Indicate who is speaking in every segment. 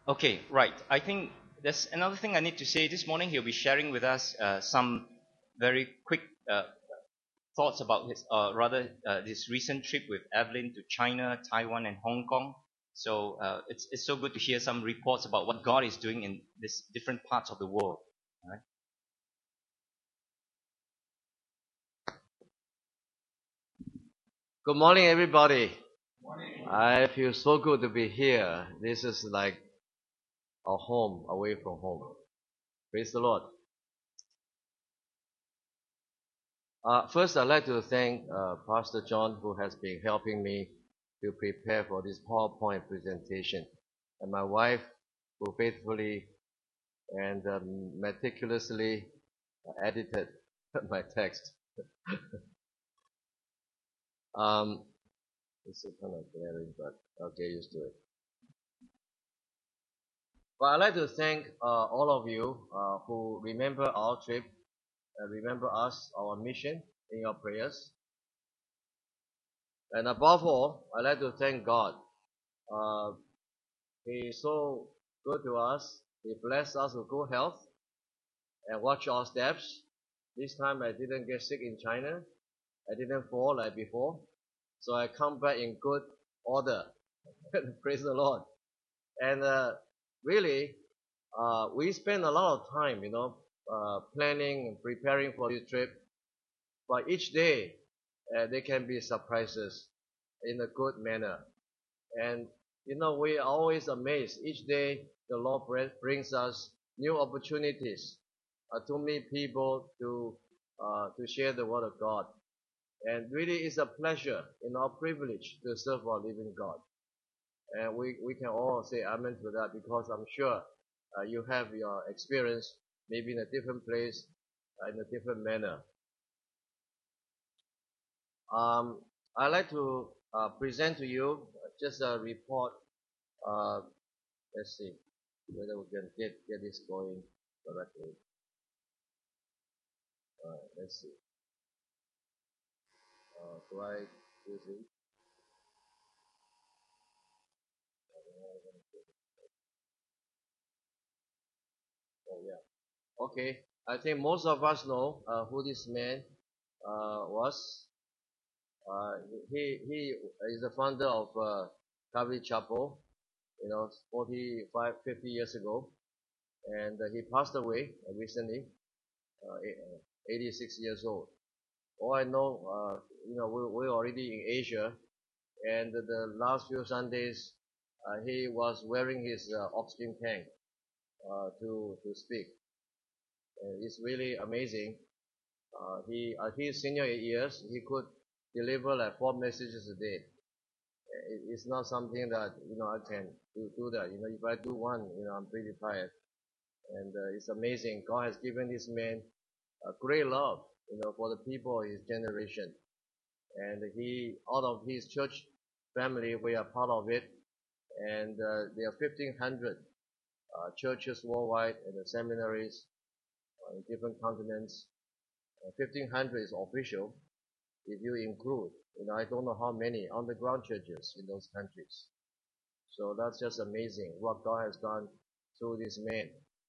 Speaker 1: Okay, right. I think there's another thing I need to say. This morning he'll be sharing with us some very quick thoughts about his, this recent trip with Evelyn to China, Taiwan, and Hong Kong. So it's so good to hear some reports about what God is doing in these different parts of the world. All right?
Speaker 2: Good morning, everybody. I feel so good to be here. This is like a home away from home. Praise the Lord. First, I'd like to thank Pastor John, who has been helping me to prepare for this PowerPoint presentation, and my wife, who faithfully and meticulously edited my text. This is kind of glaring, but I'll get used to it. But I'd like to thank all of you who remember our trip and remember us, our mission in your prayers. And above all, I'd like to thank God. Uh, he is so good to us. He blessed us with good health and watch our steps. This time I didn't get sick in China. I didn't fall like before. So I come back in good order. Praise the Lord. And really, we spend a lot of time, planning and preparing for this trip. But each day, there can be surprises in a good manner. And, we are always amazed. Each day, the Lord brings us new opportunities to meet people, to share the Word of God. And really, it's a pleasure, our privilege to serve our living God. And we can all say amen to that, because I'm sure you have your experience, maybe in a different place, in a different manner. I'd like to present to you just a report. Let's see whether we can get this going correctly. Let's see. Do I use it? Oh yeah. Okay. I think most of us know who this man was. He is the founder of Calvary Chapel, 45, 50 years ago, and he passed away recently, 86 years old. All I know, we're already in Asia, and the last few Sundays, he was wearing his oxygen tank to speak. It's really amazing. He's senior 8 years. He could deliver like 4 messages a day. It's not something that I can do that. If I do one, I'm pretty tired. And it's amazing. God has given this man a great love, for the people of his generation. And out of his church family, we are part of it. And there are 1,500 churches worldwide and the seminaries in different continents. 1,500 is official. If you include, I don't know how many underground churches in those countries. So that's just amazing what God has done through this man.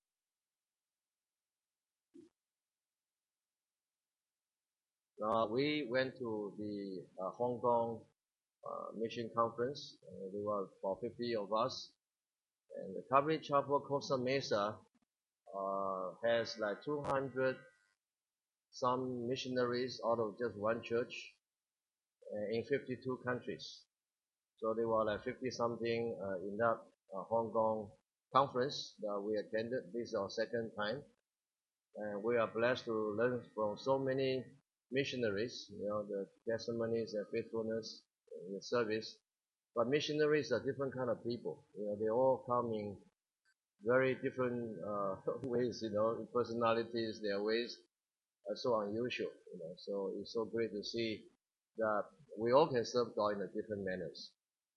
Speaker 2: We went to the Hong Kong mission conference. There were about 50 of us. And the Calvary Chapel Costa Mesa has like 200 some missionaries out of just one church in 52 countries. So there were like 50 something in that Hong Kong conference that we attended. This is our second time. And we are blessed to learn from so many missionaries, the testimonies and faithfulness in the service. But missionaries are different kind of people. They all come in very different ways, personalities, their ways are so unusual, So it's so great to see that we all can serve God in a different manners.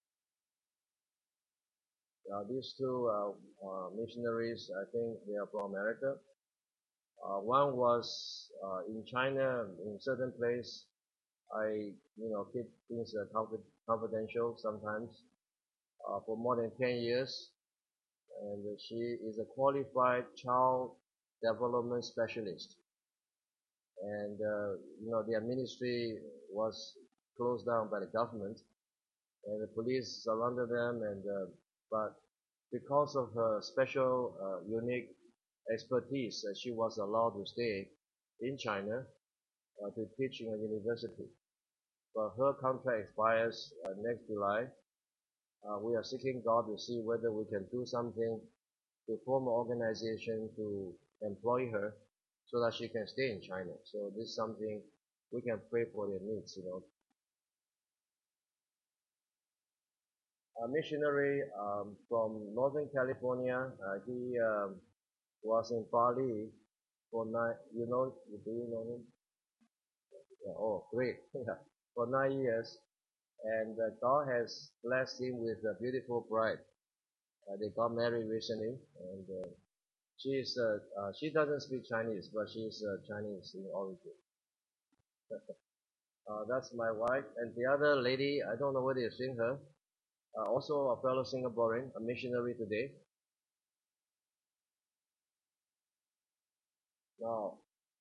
Speaker 2: These two missionaries, I think they are from America. One was in China, in certain place. I, keep things confidential sometimes for more than 10 years. and she is a qualified child development specialist. And their ministry was closed down by the government, and the police surrounded them. But because of her special, unique expertise, she was allowed to stay in China to teach in a university. But her contract expires next July. We are seeking God to see whether we can do something to form an organization to employ her so that she can stay in China. So this is something we can pray for their needs. A missionary from Northern California, he was in Bali for do you know him? Yeah, oh, great. For 9 years. And God has blessed him with a beautiful bride. They got married recently, and she doesn't speak Chinese, but she's Chinese in origin. That's my wife, and the other lady, I don't know whether you've seen her, also a fellow Singaporean, a missionary today. Now,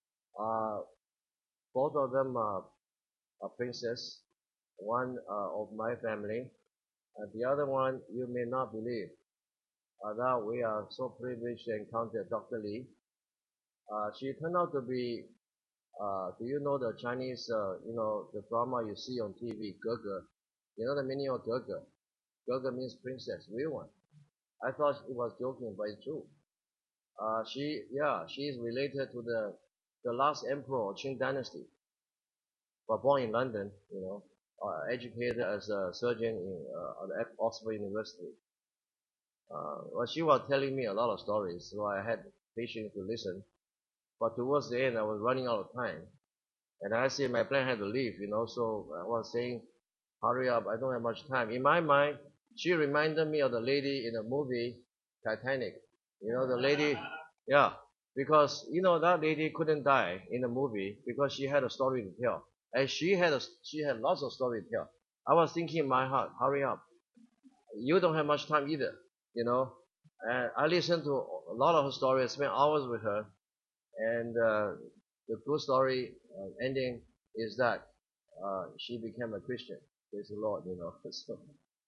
Speaker 2: both of them are princess, one of my family, and the other one you may not believe. That we are so privileged to encounter Dr. Lee. She turned out to be, do you know the Chinese, the drama you see on TV, Ge? You know the meaning of Ge? Ge means princess, real one. I thought it was joking, but it's true. She is related to the last emperor, Qing dynasty, but born in London, educated as a surgeon at Oxford University. Well, she was telling me a lot of stories, so I had patience to listen. But towards the end, I was running out of time. And I see my plane had to leave, so I was saying, hurry up, I don't have much time. In my mind, she reminded me of the lady in the movie Titanic. The lady, yeah, because, that lady couldn't die in the movie because she had a story to tell. And she had lots of story to tell. I was thinking in my heart, hurry up. You don't have much time either, And I listened to a lot of her stories, spent hours with her. And the true story ending is that she became a Christian. Praise the Lord, So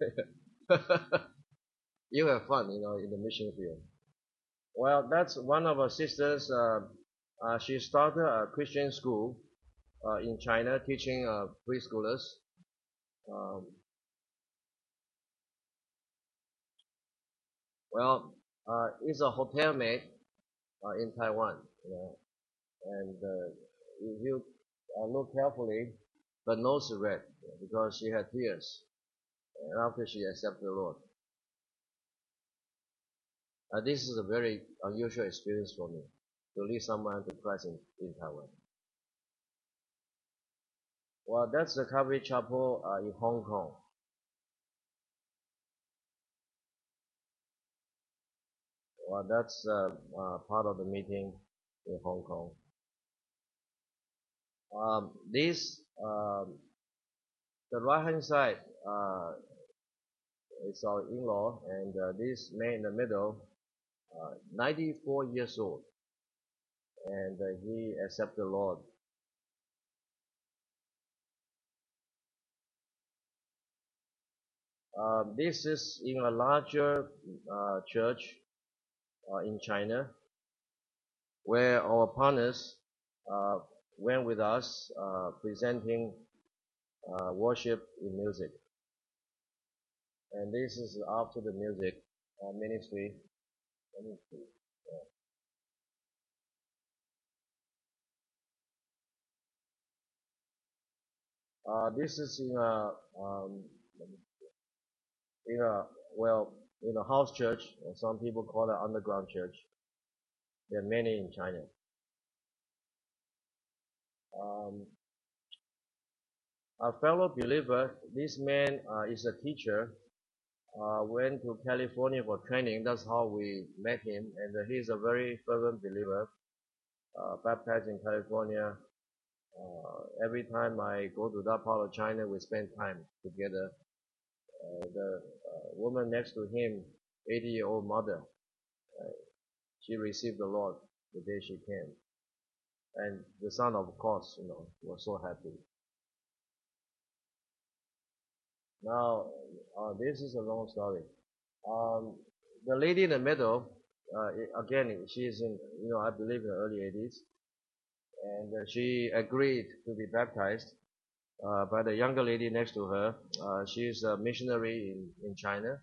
Speaker 2: you have fun, in the mission field. Well, that's one of our sisters. She started a Christian school in China, teaching preschoolers. It's a hotel maid in Taiwan, and if you look carefully, her nose is red because she had tears after she accepted the Lord. This is a very unusual experience for me, to lead someone to Christ in Taiwan. Well, that's the Calvary Chapel in Hong Kong. Well, that's part of the meeting in Hong Kong. The right hand side is our in-law, and this man in the middle, 94 years old, and he accepted the Lord. This is in a larger church in China, where our partners went with us presenting worship in music. And this is after the music ministry. This is in a house church, or some people call it underground church. There are many in China. A fellow believer, this man is a teacher, went to California for training. That's how we met him, and he's a very fervent believer, baptized in California. Every time I go to that part of China, we spend time together. The woman next to him, 80-year-old mother, She received the Lord the day she came. And the son, of course, was so happy. Now, this is a long story. Um, the lady in the middle, again, she's in, I believe in the early 80s, and she agreed to be baptized by the younger lady next to her. She's a missionary in China.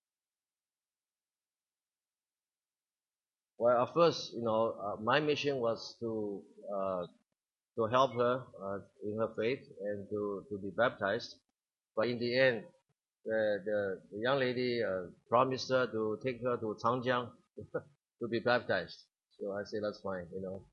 Speaker 2: Well, at first, my mission was to help her in her faith and to be baptized. But in the end, the young lady promised her to take her to Changjiang to be baptized. So I say that's fine.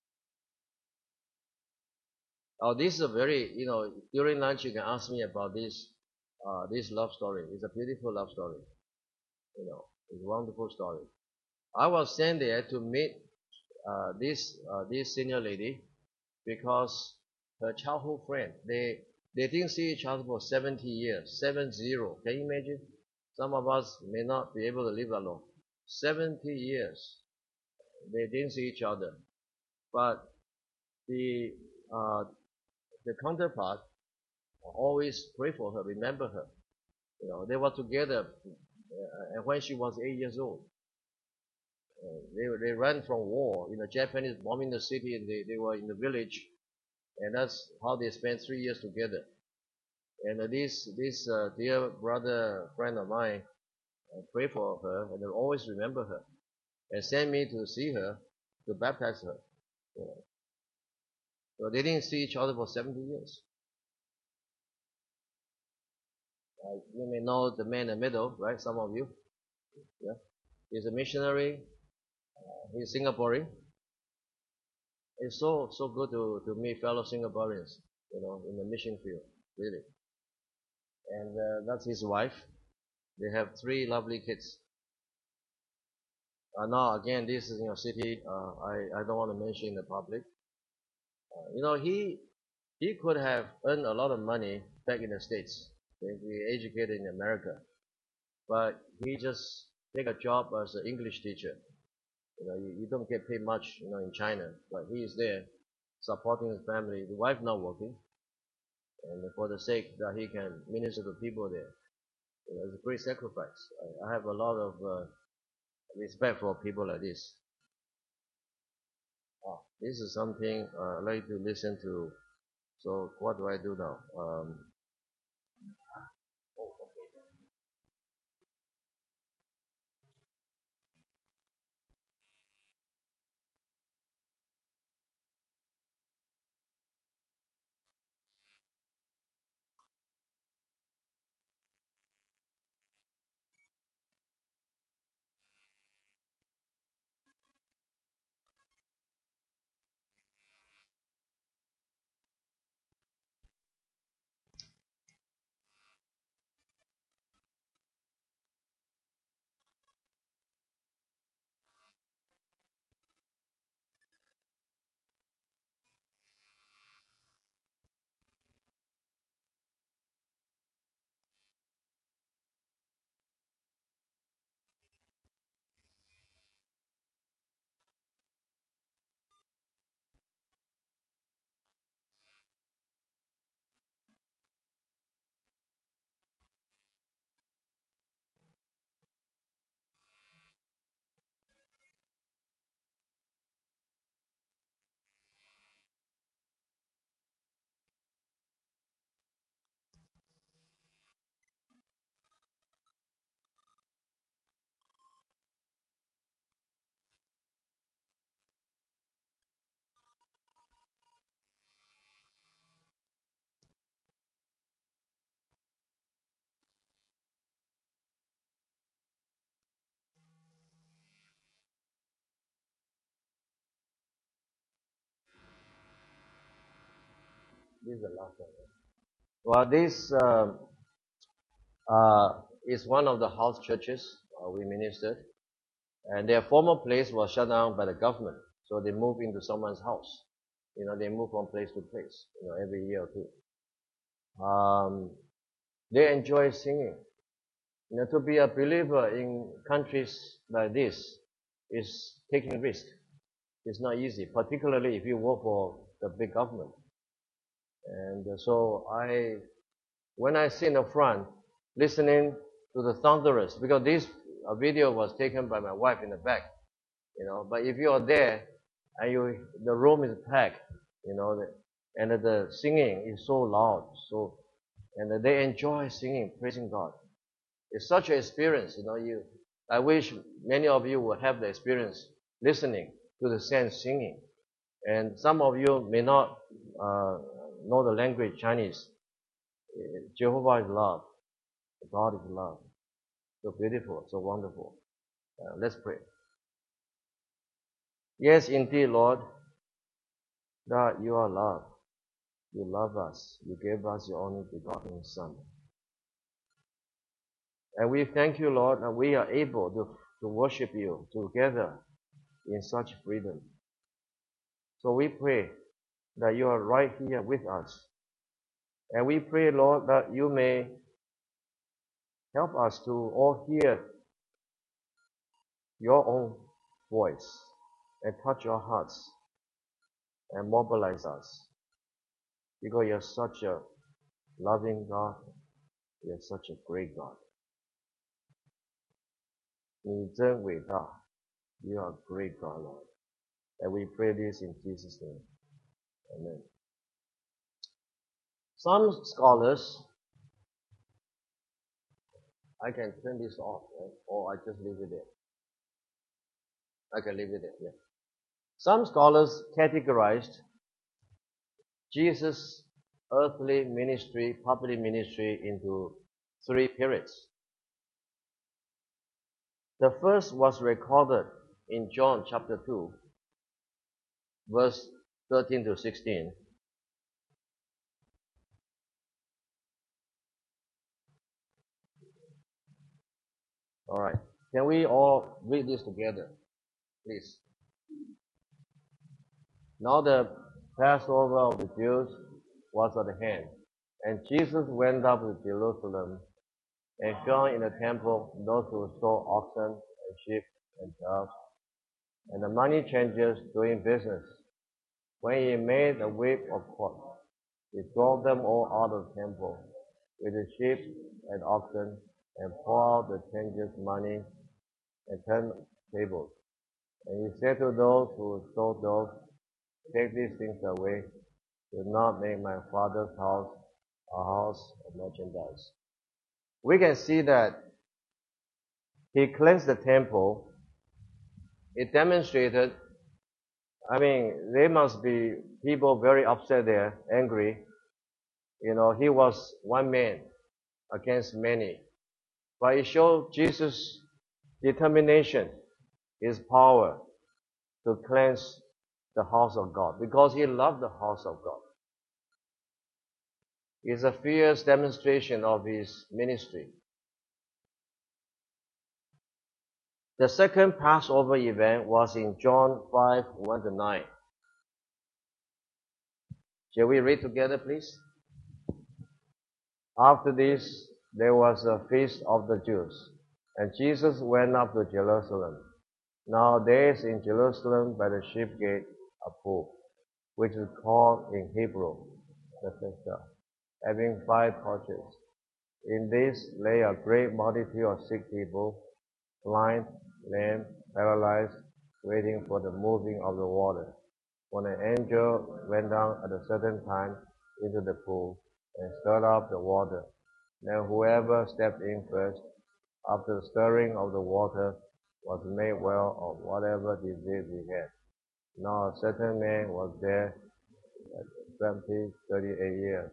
Speaker 2: Oh, this is a very, during lunch you can ask me about this love story. It's a beautiful love story. It's a wonderful story. I was sent there to meet this senior lady because her childhood friend, they didn't see each other for 70 years, 70. Can you imagine? Some of us may not be able to live that long. 70 years, they didn't see each other. But the counterpart always pray for her, remember her. They were together when she was 8 years old. They ran from war. Japanese bombing the city, and they were in the village, and that's how they spent 3 years together. And this dear brother friend of mine pray for her, and will always remember her, and send me to see her, to baptize her. So they didn't see each other for 70 years. You may know the man in the middle, right? Some of you. Yeah. He's a missionary. He's Singaporean. It's so good to meet fellow Singaporeans, in the mission field, really. And that's his wife. They have 3 lovely kids. Now again, this is in your city. I don't want to mention in the public. He could have earned a lot of money back in the States, if he educated in America, but he just take a job as an English teacher. You don't get paid much, in China, but he is there supporting his family. The wife not working, and for the sake that he can minister to people there. It's a great sacrifice. I have a lot of respect for people like this. This is something I like to listen to. So what do I do now? This is the last one. Well, this is one of the house churches we ministered, and their former place was shut down by the government, so they moved into someone's house. They move from place to place, every year or two. They enjoy singing. To be a believer in countries like this, is taking risk. It's not easy, particularly if you work for the big government. And so when I sit in the front, listening to the thunderous, because this video was taken by my wife in the back, but if you are there and the room is packed, and the singing is so loud, and they enjoy singing, praising God. It's such an experience, I wish many of you would have the experience listening to the saints singing. And some of you may not know the language Chinese. Jehovah is love. God is love. So beautiful, so wonderful. Let's pray. Yes, indeed, Lord, that you are love. You love us. You gave us your only begotten Son. And we thank you, Lord, that we are able to worship you together in such freedom. So we pray that you are right here with us. And we pray, Lord, that you may help us to all hear your own voice and touch our hearts and mobilize us. Because you're such a loving God. You're such a great God. 你真伟大. You are a great God, Lord. And we pray this in Jesus' name. Amen. Some scholars, I can turn this off, right? Or I just leave it there. I can leave it there, yeah. Some scholars categorized Jesus' earthly ministry, public ministry into 3 periods. The first was recorded in John chapter 2, verse 13 to 16. Alright, can we all read this together, please? Now the Passover of the Jews was at hand, and Jesus went up to Jerusalem and found in the temple those who sold oxen and sheep and doves, and the money changers doing business. When he made a whip of cords, he drove them all out of the temple with the sheep and oxen, and poured out the changers' money and turned tables. And he said to those who sold doves, take these things away. Do not make my Father's house a house of merchandise. We can see that he cleansed the temple. It demonstrated, there must be people very upset there, angry. He was one man against many. But it showed Jesus' determination, his power to cleanse the house of God, because he loved the house of God. It's a fierce demonstration of his ministry. The second Passover event was in John 5, 1 to 9. Shall we read together, please? After this, there was a feast of the Jews, and Jesus went up to Jerusalem. Now there is in Jerusalem by the sheep gate a pool, which is called in Hebrew Bethesda, having 5 porches. In this lay a great multitude of sick people, blind, lame, paralyzed, waiting for the moving of the water. When an angel went down at a certain time into the pool and stirred up the water, then whoever stepped in first, after the stirring of the water, was made well of whatever disease he had. Now a certain man was there 38 years.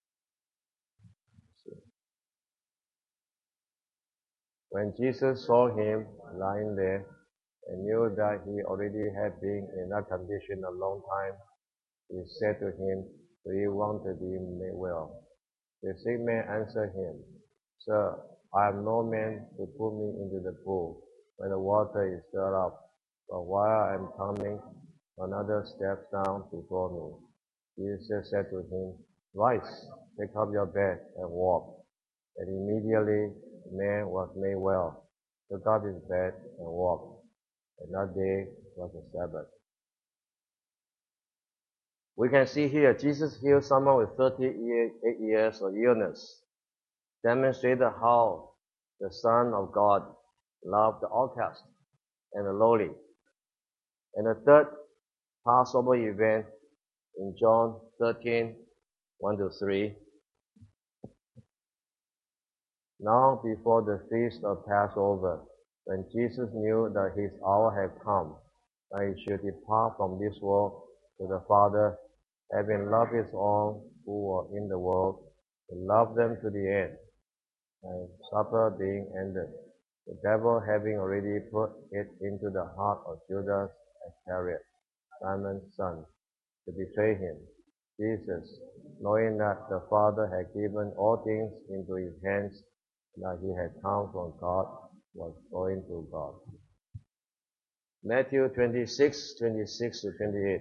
Speaker 2: When Jesus saw him lying there and knew that he already had been in that condition a long time, he said to him, do you want to be made well? The sick man answered him, Sir, I have no man to put me into the pool when the water is stirred up, but while I am coming, another steps down before me. Jesus said to him, Rise, take up your bed and walk. And immediately the man was made well, took up his bed and walked. and that day was the Sabbath. We can see here Jesus healed someone with 38 years of illness, demonstrated how the Son of God loved the outcast and the lowly. And the third Passover event in John 13, 1-3. Now before the feast of Passover, when Jesus knew that his hour had come, that he should depart from this world to the Father, having loved his own who were in the world, he loved them to the end. And supper being ended, the devil having already put it into the heart of Judas Iscariot, Simon's son, to betray him, Jesus, knowing that the Father had given all things into his hands, and that he had come from God, was going to God. Matthew 26, 26-28.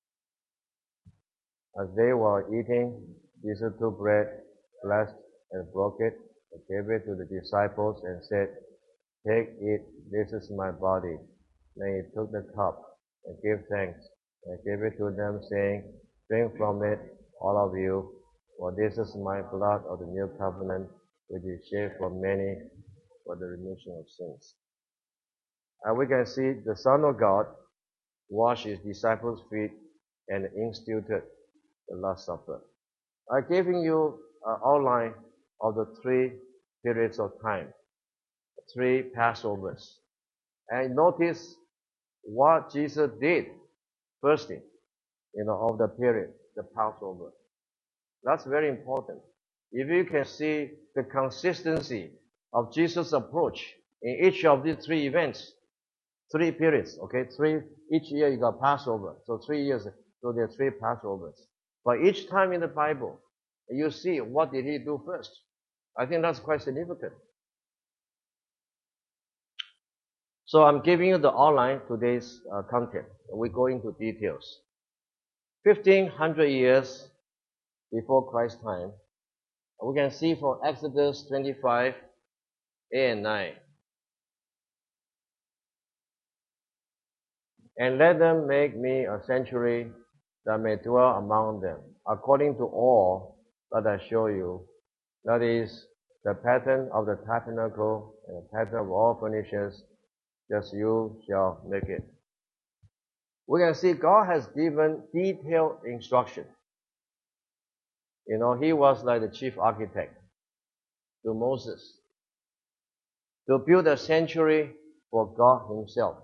Speaker 2: As they were eating, Jesus took bread, blessed and broke it, and gave it to the disciples and said, "Take, eat, this is my body." Then he took the cup and gave thanks and gave it to them, saying, "Drink from it, all of you, for this is my blood of the new covenant, which is shed for many for the remission of sins." And we can see the Son of God washed his disciples' feet and instituted the Last Supper. I've given you an outline of the three periods of time, three Passovers. And notice what Jesus did first thing, of the period, the Passover. That's very important. If you can see the consistency of Jesus' approach in each of these three events, three periods, okay? Each year you got Passover, so 3 years, so there are three Passovers. But each time in the Bible, you see what did he do first. I think that's quite significant. So I'm giving you the outline, today's content. We go into details. 1500 years before Christ's time, we can see from Exodus 25, 8 and 9. "And let them make me a sanctuary that may dwell among them, according to all that I show you, that is, the pattern of the tabernacle and the pattern of all furnishings, just you shall make it." We can see God has given detailed instruction. He was like the chief architect to Moses to build a sanctuary for God himself.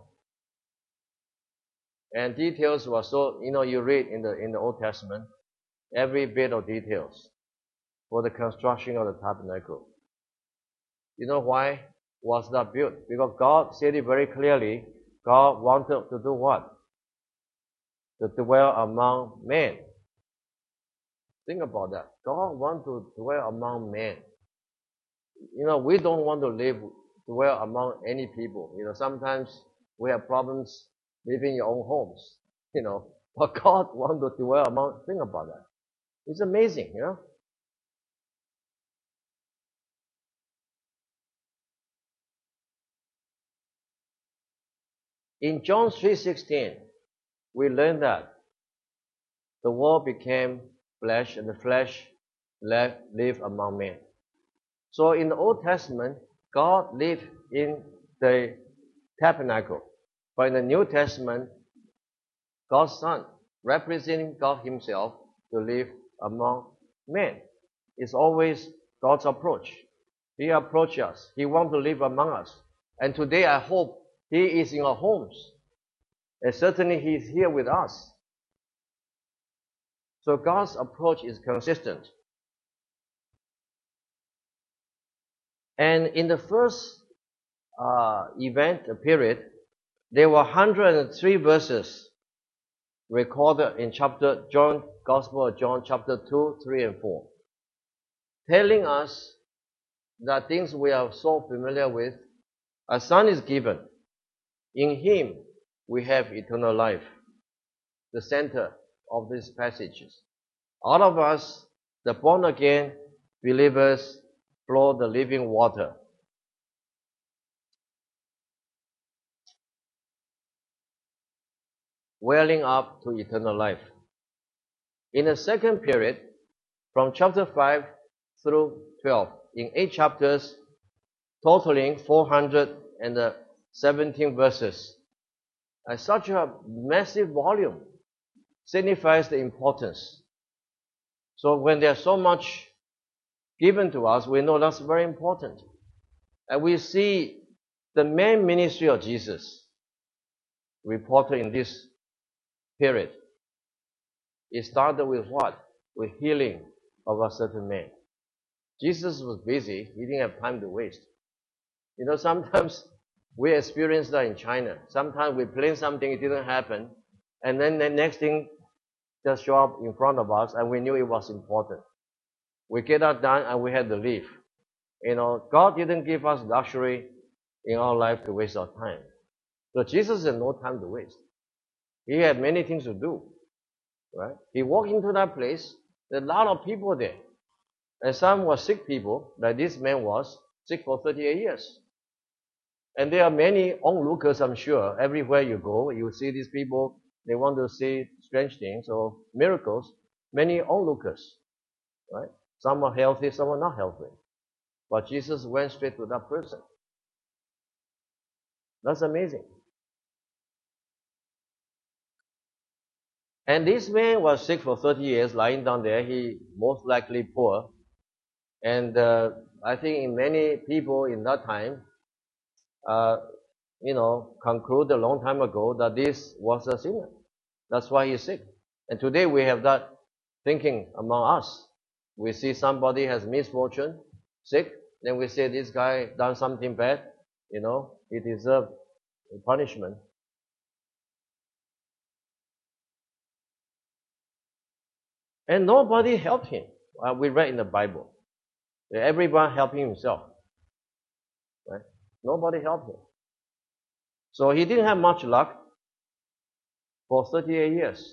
Speaker 2: And details were so, you read in the Old Testament, every bit of details for the construction of the tabernacle. You know why was that built? Because God said it very clearly. God wanted to do what? To dwell among men. Think about that. God wants to dwell among men. We don't want to dwell among any people. Sometimes we have problems living in your own homes. But God wants to dwell among. Think about that. It's amazing, In John 3:16, we learn that the Word became flesh, and the flesh lived among men. So in the Old Testament, God lived in the tabernacle. But in the New Testament, God's Son, representing God himself, to live among men. It's always God's approach. He approaches us. He wants to live among us. And today I hope he is in our homes. And certainly he is here with us. So God's approach is consistent. And in the first event period, there were 103 verses recorded in Gospel of John, chapter 2, 3, and 4, telling us that things we are so familiar with. A Son is given. In him we have eternal life. The center of these passages. Out of us, the born again believers, flow the living water. welling up to eternal life. In the second period, from chapter 5 through 12, in 8 chapters, totaling 417 verses, such a massive volume signifies the importance. So when there's so much given to us, we know that's very important. And we see the main ministry of Jesus reported in this period. It started with what? With healing of a certain man. Jesus was busy. He didn't have time to waste. You know, sometimes we experience that in China. Sometimes we plan something, it didn't happen. And then the next thing just show up in front of us and we knew it was important. We get that done and we had to leave. You know, God didn't give us luxury in our life to waste our time. So Jesus had no time to waste. He had many things to do. Right? He walked into that place, there are a lot of people there. And some were sick people, like this man was, sick for 38 years. And there are many onlookers, I'm sure. Everywhere you go, you see these people, they want to see strange things or miracles. Many onlookers, right? Some are healthy, some are not healthy. But Jesus went straight to that person. That's amazing. And this man was sick for 30 years, lying down there. He most likely poor. And I think in many people in that time, conclude a long time ago that this was a sinner. That's why he's sick. And today we have that thinking among us. We see somebody has misfortune, sick, then we say this guy done something bad, he deserved punishment. And nobody helped him. We read in the Bible. Everyone helping himself. Right? Nobody helped him. So he didn't have much luck for 38 years.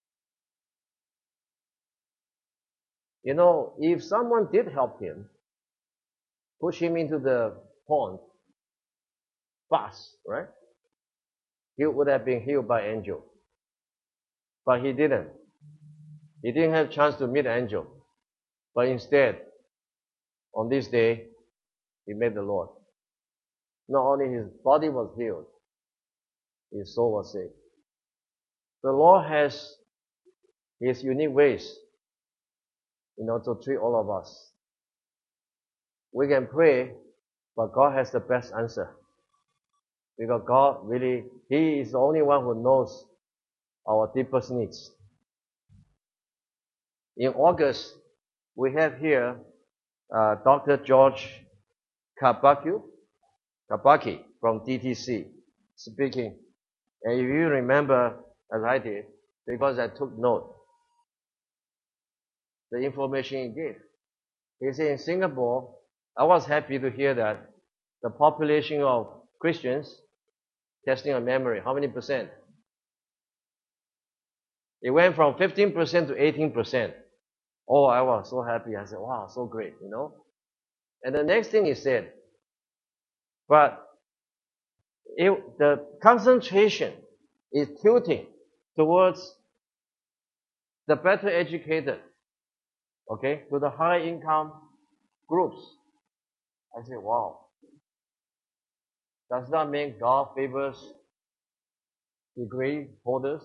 Speaker 2: If someone did help him, push him into the pond, fast, right? He would have been healed by angel. But he didn't. He didn't have a chance to meet an angel. But instead, on this day, he met the Lord. Not only his body was healed, his soul was saved. The Lord has his unique ways, to treat all of us. We can pray, but God has the best answer. Because God really, He is the only one who knows our deepest needs. In August, we have here Dr. George Kabaki from DTC speaking. And if you remember, as I did, because I took note, the information he gave. He said in Singapore, I was happy to hear that the population of Christians testing on memory, how many percent? It went from 15% to 18%. Oh, I was so happy. I said, wow, so great, And the next thing he said, but the concentration is tilting towards the better educated, to the high income groups. I said, wow. Does that mean God favors degree holders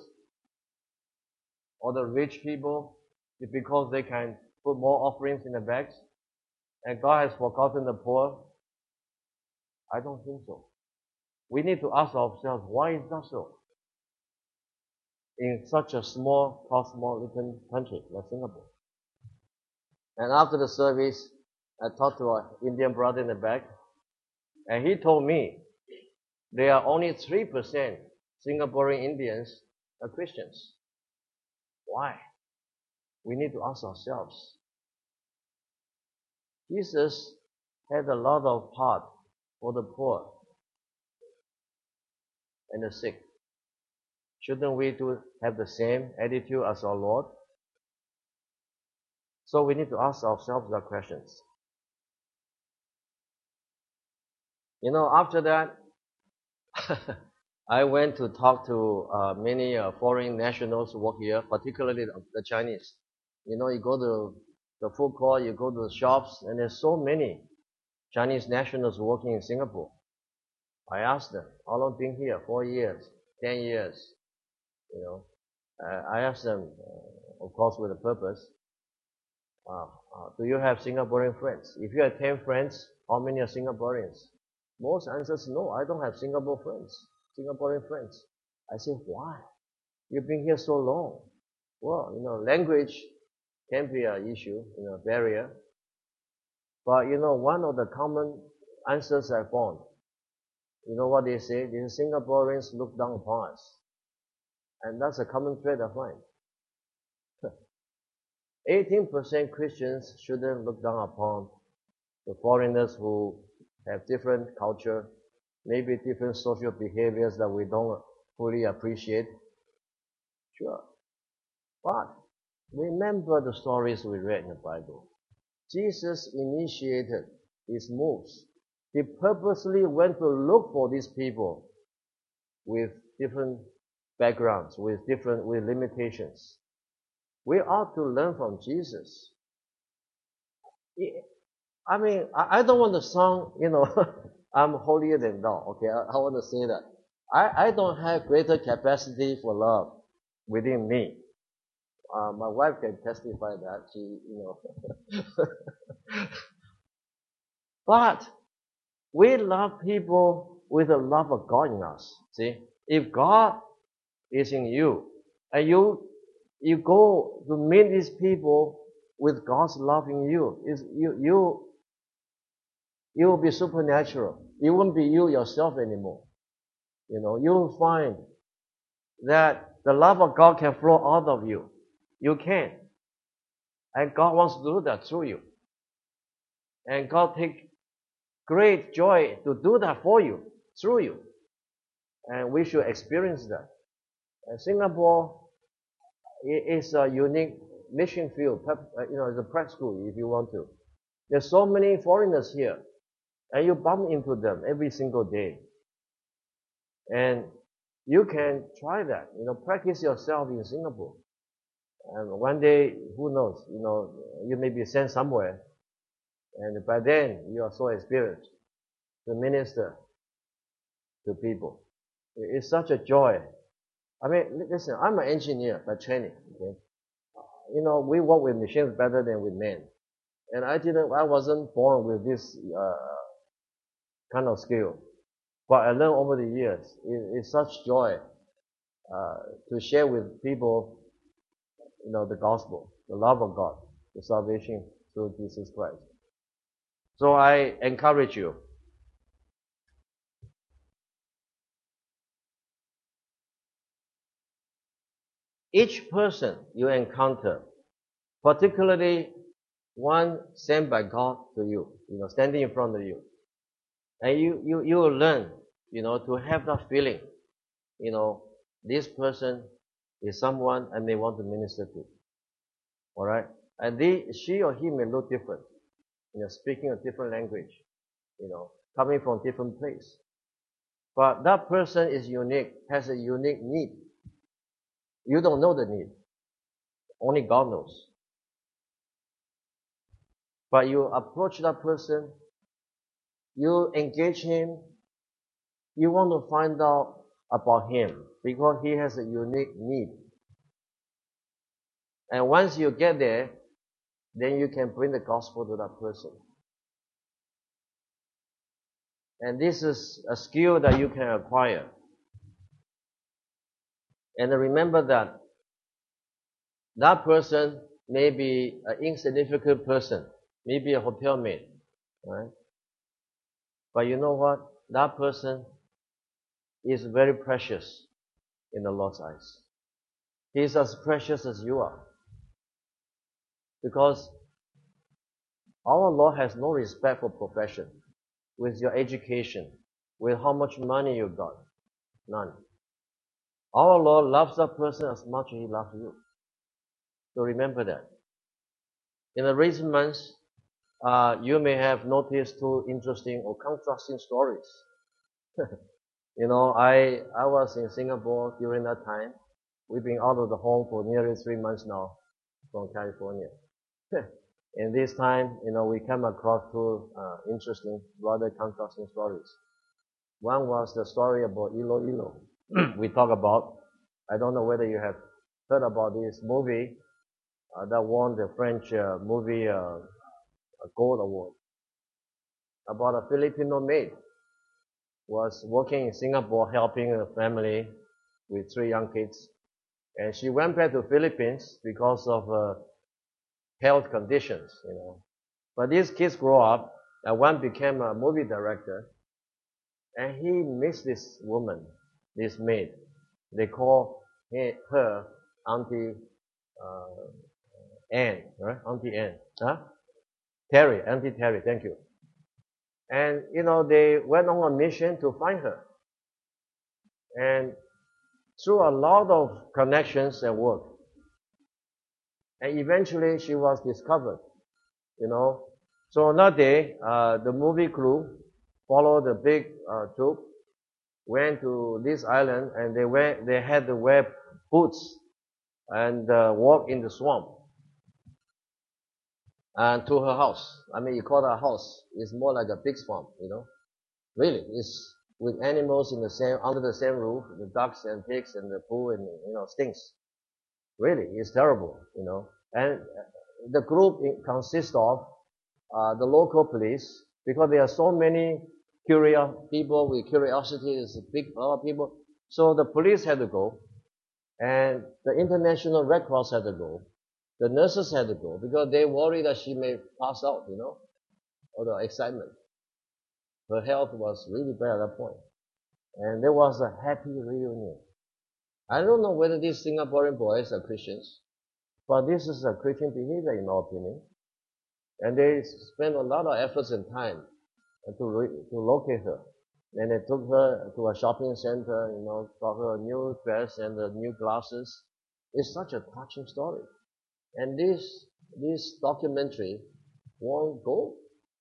Speaker 2: or the rich people because they can put more offerings in the bags? And God has forgotten the poor? I don't think so. We need to ask ourselves, why is that so? In such a small, cosmopolitan country like Singapore. And after the service, I talked to an Indian brother in the back, and he told me there are only 3% Singaporean Indians are Christians. Why? We need to ask ourselves. Jesus had a lot of heart for the poor and the sick. Shouldn't we have the same attitude as our Lord? So we need to ask ourselves the questions. After that, I went to talk to many foreign nationals who work here, particularly the Chinese. You know, you go to the food court, you go to the shops, and there's so many Chinese nationals working in Singapore. I asked them, how long been here? 4 years, 10 years, you know. I asked them, of course with a purpose, do you have Singaporean friends? If you have 10 friends, how many are Singaporeans? Most answers, no, I don't have Singaporean friends. I say, why? You've been here so long. Well, you know, language can be an issue, you know, barrier. But, you know, one of the common answers I found, you know what they say? They say Singaporeans look down upon us. And that's a common thread I find. 18% Christians shouldn't look down upon the foreigners who have different culture, maybe different social behaviors that we don't fully appreciate. Sure. But remember the stories we read in the Bible. Jesus initiated his moves. He purposely went to look for these people with different backgrounds, with limitations. We ought to learn from Jesus. I mean, I don't want to sound, you know, I'm holier than thou. Okay, I want to say that. I don't have greater capacity for love within me. My wife can testify that. She, you know. But we love people with the love of God in us. See, if God is in you, and you go to meet these people with God's love in you, you will be supernatural. You won't be you yourself anymore. You know, you'll find that the love of God can flow out of you. You can. And God wants to do that through you. And God takes great joy to do that for you, through you. And we should experience that. And Singapore is a unique mission field. You know, it's a prep school if you want to. There's so many foreigners here. And you bump into them every single day. And you can try that. You know, practice yourself in Singapore. And one day, who knows, you know, you may be sent somewhere. And by then, you are so experienced to minister to people. It's such a joy. I mean, listen, I'm an engineer by training. Okay? You know, we work with machines better than with men. And I wasn't born with this kind of skill. But I learned over the years. It's such joy to share with people, you know, the gospel, the love of God, the salvation through Jesus Christ. So I encourage you. Each person you encounter, particularly one sent by God to you, you know, standing in front of you, and you will learn, you know, to have that feeling, you know, this person is someone I may want to minister to. Alright? And she or he may look different, you know, speaking a different language, you know, coming from a different place. But that person is unique, has a unique need. You don't know the need. Only God knows. But you approach that person, you engage him, you want to find out about him because he has a unique need. And once you get there, then you can bring the gospel to that person. And this is a skill that you can acquire. And remember that that person may be an insignificant person, maybe a hotel maid, right? But you know what? That person is very precious in the Lord's eyes. He is as precious as you are. Because our Lord has no respect for profession, with your education, with how much money you got. None. Our Lord loves that person as much as He loves you. So remember that. In the recent months, you may have noticed two interesting or contrasting stories. I was in Singapore during that time. We've been out of the home for nearly 3 months now from California. In this time, we came across two interesting, rather contrasting stories. One was the story about Iloilo. We talk about, I don't know whether you have heard about this movie that won the French movie Gold Award, about a Filipino maid was working in Singapore helping a family with 3 young kids. And she went back to Philippines because of health conditions, But these kids grow up, and one became a movie director, and he missed this woman, this maid. They call her Auntie Anne, right? Auntie Anne, huh? Auntie Terry, thank you. And, they went on a mission to find her. And through a lot of connections and work, and eventually she was discovered, So on that day, the movie crew followed the big troop, went to this island, and they had to wear boots and walk in the swamp. And to her house. I mean, you call it a house. It's more like a big swamp, Really, it's with animals under the same roof, the ducks and pigs and the poo and, stinks. Really, it's terrible, And the group consists of the local police, because there are so many people with curiosity, there's a big lot of people. So the police had to go, and the International Red Cross had to go. The nurses had to go because they worried that she may pass out, or the excitement. Her health was really bad at that point. And there was a happy reunion. I don't know whether these Singaporean boys are Christians, but this is a Christian behavior in my opinion. And they spent a lot of efforts and time to locate her. And they took her to a shopping center, got her a new dress and new glasses. It's such a touching story. And this documentary won gold.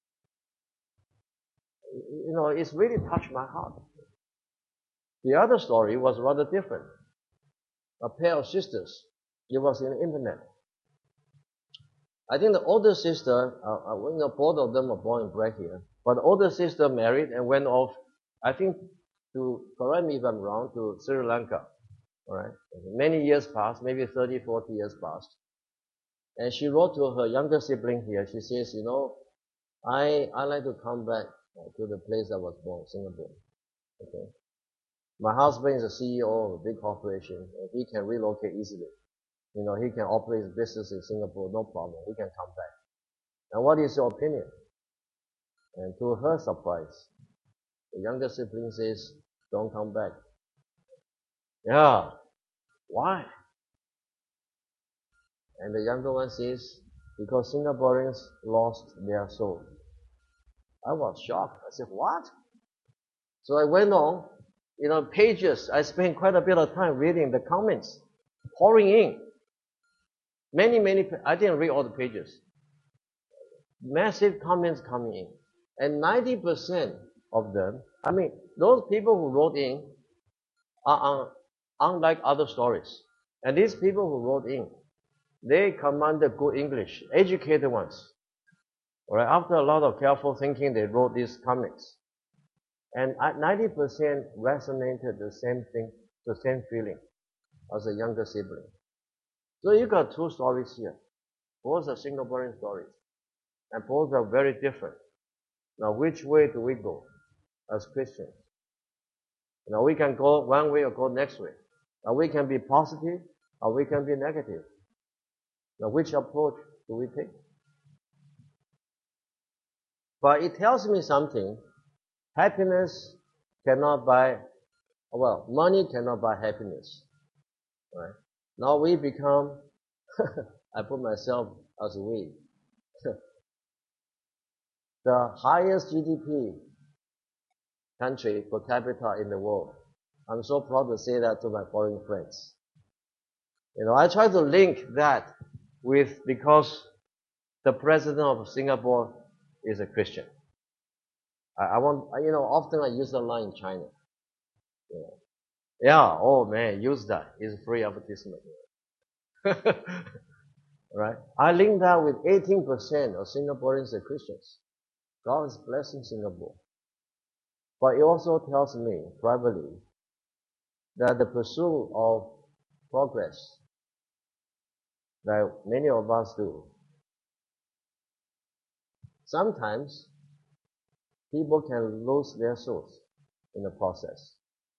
Speaker 2: It's really touched my heart. The other story was rather different. A pair of sisters. It was in the internet. I think the older sister, both of them are born and bred here, but the older sister married and went off, I think, correct me if I'm wrong, to Sri Lanka. Alright? Many years passed, maybe 30, 40 years passed. And she wrote to her younger sibling here, she says, I like to come back to the place I was born, Singapore. Okay. My husband is a CEO of a big corporation, and he can relocate easily. He can operate his business in Singapore, no problem. He can come back. And what is your opinion? And to her surprise, the younger sibling says, don't come back. Yeah. Why? And the younger one says, because Singaporeans lost their soul. I was shocked. I said, what? So I went on, pages. I spent quite a bit of time reading the comments, pouring in. Many, I didn't read all the pages. Massive comments coming in. And 90% of them, those people who wrote in are unlike other stories. And these people who wrote in, they commanded good English, educated ones. Alright, after a lot of careful thinking, they wrote these comments. And 90% resonated the same thing, the same feeling as a younger sibling. So you got two stories here. Both are Singaporean stories. And both are very different. Now, which way do we go as Christians? We can go one way or go next way. Now, we can be positive or we can be negative. Now, which approach do we take? But it tells me something. Happiness cannot buy, money cannot buy happiness. Right? Now we become, I put myself as we, the highest GDP country per capita in the world. I'm so proud to say that to my foreign friends. I try to link that with, because the president of Singapore is a Christian. Often I use the line in China. Yeah, oh man, use that. It's free advertisement. Right? I link that with 18% of Singaporeans are Christians. God is blessing Singapore. But it also tells me privately that the pursuit of progress that many of us do, sometimes people can lose their souls in the process.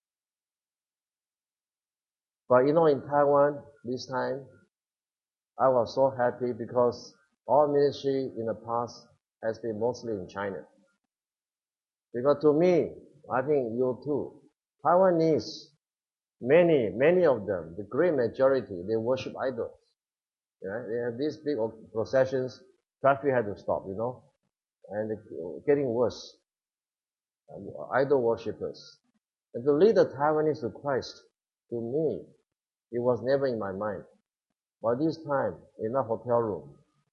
Speaker 2: But in Taiwan, this time, I was so happy because our ministry in the past has been mostly in China. Because to me, I think you too, Taiwanese, many of them, the great majority, they worship idols. Yeah? They have these big processions, traffic had to stop, and getting worse. Idol worshippers. And to lead the Taiwanese to Christ, to me, it was never in my mind. But this time, in a hotel room,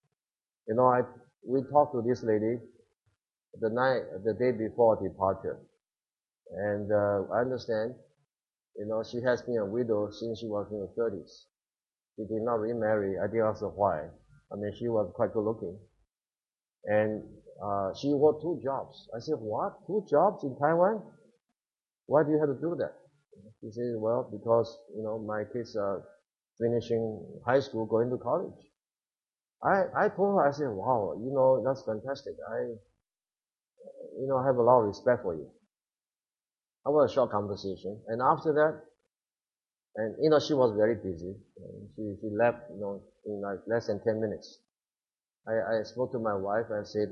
Speaker 2: we talked to this lady the day before departure. And I understand, she has been a widow since she was in her 30s. She did not remarry. I didn't ask her why. I mean, she was quite good looking. And she worked 2 jobs. I said, what? 2 jobs in Taiwan? Why do you have to do that? She said, well, because, my kids are finishing high school, going to college. I told her, I said, wow, that's fantastic. I have a lot of respect for you. I was a short conversation. And after that, and, she was very busy. And she left, in like less than 10 minutes. I spoke to my wife and said,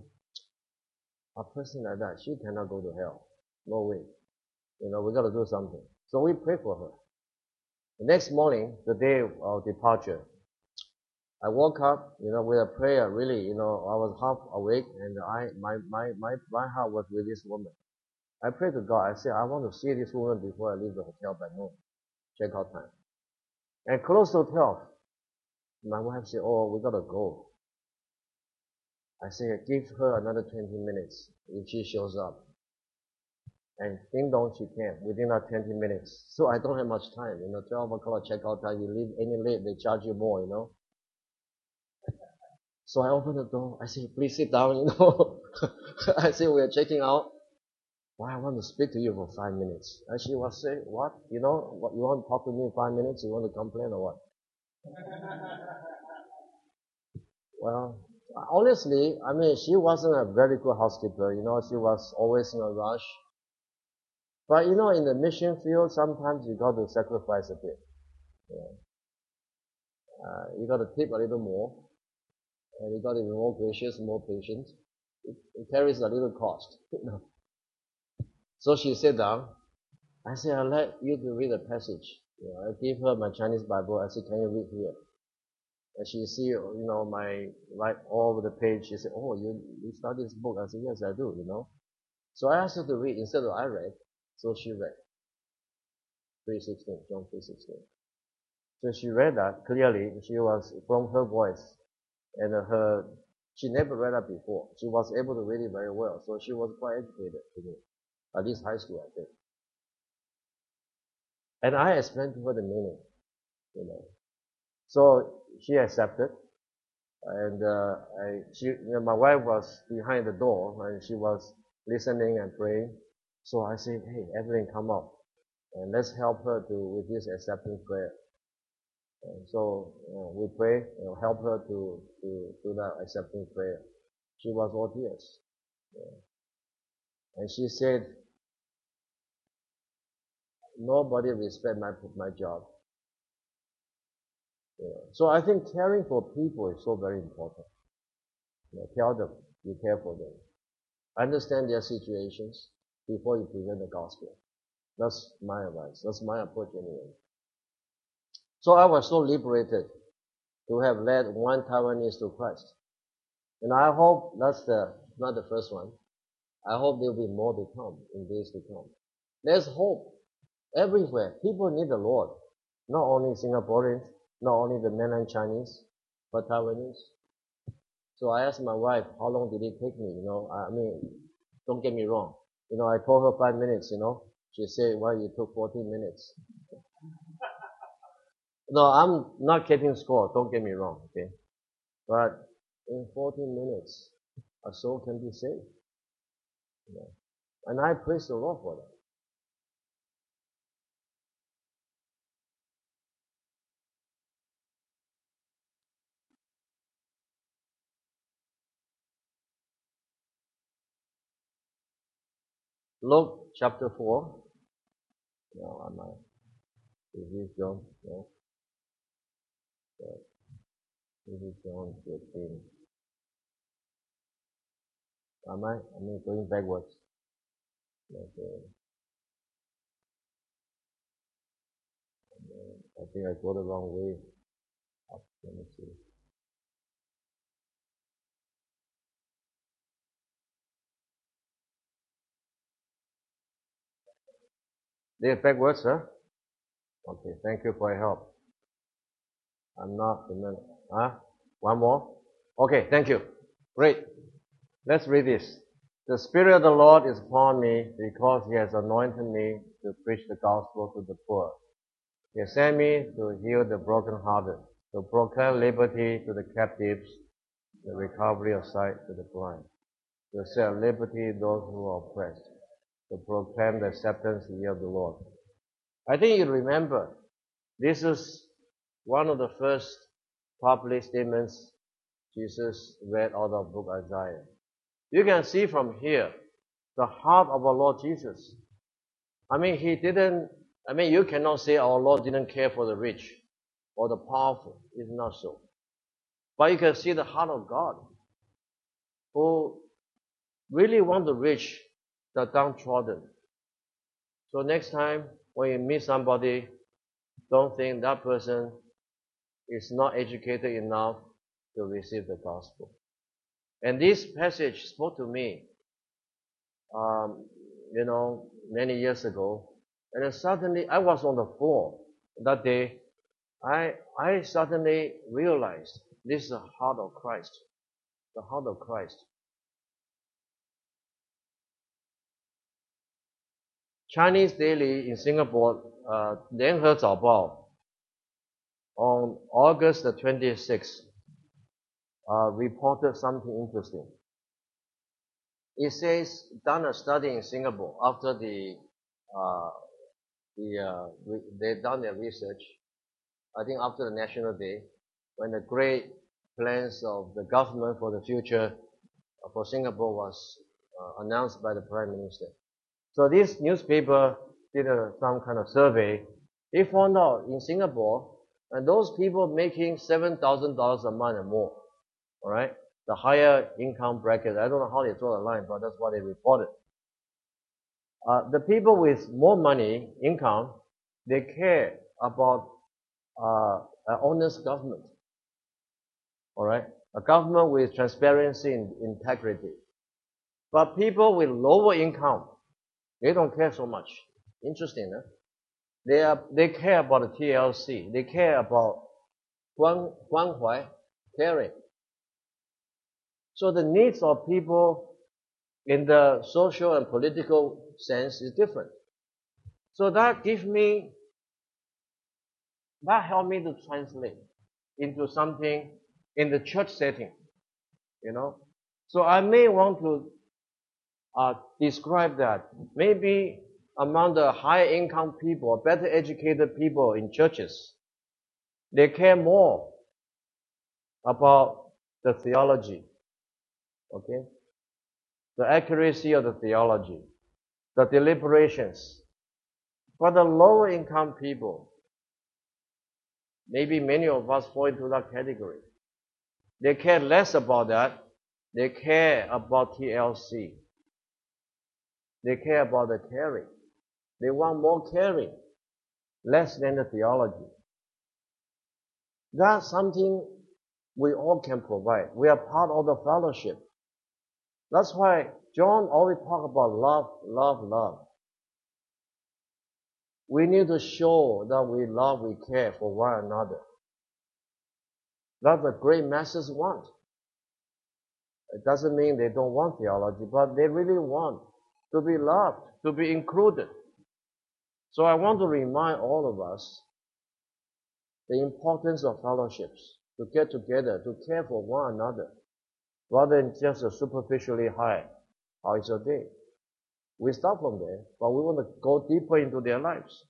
Speaker 2: a person like that, she cannot go to hell. No way. We got to do something. So we prayed for her. The next morning, the day of departure, I woke up, with a prayer. Really, I was half awake, and my heart was with this woman. I prayed to God. I said, I want to see this woman before I leave the hotel by noon, check-out time. And close to 12, my wife said, oh, we got to go. I said, give her another 20 minutes if she shows up. And ding dong, she came within that 20 minutes. So I don't have much time. 12 o'clock check-out time, you leave any late, they charge you more, So I opened the door. I said, please sit down, I said, we are checking out. Why, I want to speak to you for 5 minutes. And she was saying, what? What, you want to talk to me 5 minutes? You want to complain or what? Well, honestly, I mean, she wasn't a very good housekeeper. She was always in a rush. But in the mission field, sometimes you got to sacrifice a bit. You got to tip a little more. And you got to be more gracious, more patient. It carries a little cost. So she sat down. I said, I'd like you to read a passage. I gave her my Chinese Bible. I said, can you read here? And she see, my, right all over the page. She said, oh, you study this book? I said, yes, I do, So I asked her to read instead of I read. So she read. 3:16, John 3:16. So she read that clearly. She was, from her voice, and she never read that before. She was able to read it very well. So she was quite educated to me. At least high school, I think. And I explained to her the meaning, So she accepted. And my wife was behind the door, and she was listening and praying. So I said, hey, Evelyn, come up, and let's help her with this acceptance prayer. And so we pray, help her to do that acceptance prayer. She was all tears. And she said, nobody respect my job. So I think caring for people is so very important. Tell them you care for them. Understand their situations before you present the gospel. That's my advice. That's my approach anyway. So I was so liberated to have led one Taiwanese to Christ. And I hope that's not the first one. I hope there will be more to come in days to come. There's hope everywhere. People need the Lord. Not only Singaporeans, not only the mainland Chinese, but Taiwanese. So I asked my wife, how long did it take me? I mean, don't get me wrong. I told her 5 minutes, She said, "Why you took 14 minutes?" No, I'm not keeping score. Don't get me wrong, okay? But in 14 minutes, a soul can be saved. You know? And I praise the Lord for that. Luke chapter 4. No, am I? Is this John? No. This is John 13. Am I? I mean, going backwards. Okay. I think I go the wrong way. Let me see. They're backwards, sir? Okay, thank you for your help. I'm not remember. Huh? One more? Okay, thank you. Great. Let's read this. The Spirit of the Lord is upon me because He has anointed me to preach the gospel to the poor. He has sent me to heal the brokenhearted, to proclaim liberty to the captives, the recovery of sight to the blind, to set at liberty those who are oppressed, to proclaim the acceptance of the year of the Lord. I think you remember, this is one of the first public statements Jesus read out of book Isaiah. You can see from here the heart of our Lord Jesus. I mean, you cannot say our Lord didn't care for the rich or the powerful. It's not so. But you can see the heart of God, who really want to reach the downtrodden. So next time when you meet somebody, don't think that person is not educated enough to receive the gospel. And this passage spoke to me, many years ago. And then suddenly, I was on the floor that day. I suddenly realized this is the heart of Christ. The heart of Christ. Chinese Daily in Singapore, 联合早报, on August the 26th, reported something interesting. It says, done a study in Singapore after they've done their research, I think after the National Day, when the great plans of the government for the future for Singapore was announced by the Prime Minister. So this newspaper did some kind of survey. They found out in Singapore, and those people making $7,000 a month or more, all right, the higher income bracket, I don't know how they draw the line, but that's what they reported. The people with more money, income, they care about an honest government, all right, a government with transparency and integrity. But people with lower income, they don't care so much. Interesting, huh? They care about the TLC. They care about 关怀, caring. So the needs of people in the social and political sense is different. So that helped me to translate into something in the church setting, So I may want to describe that. Maybe among the higher income people, better educated people in churches, they care more about the theology, okay? The accuracy of the theology, the deliberations. For the lower income people, maybe many of us fall into that category. They care less about that. They care about TLC. They care about the caring. They want more caring, less than the theology. That's something we all can provide. We are part of the fellowship. That's why John always talk about love, love, love. We need to show that we love, we care for one another. That's what great masters want. It doesn't mean they don't want theology, but they really want to be loved, to be included. So I want to remind all of us the importance of fellowships, to get together, to care for one another, rather than just a superficially hi, how is your day? We start from there, but we want to go deeper into their lives.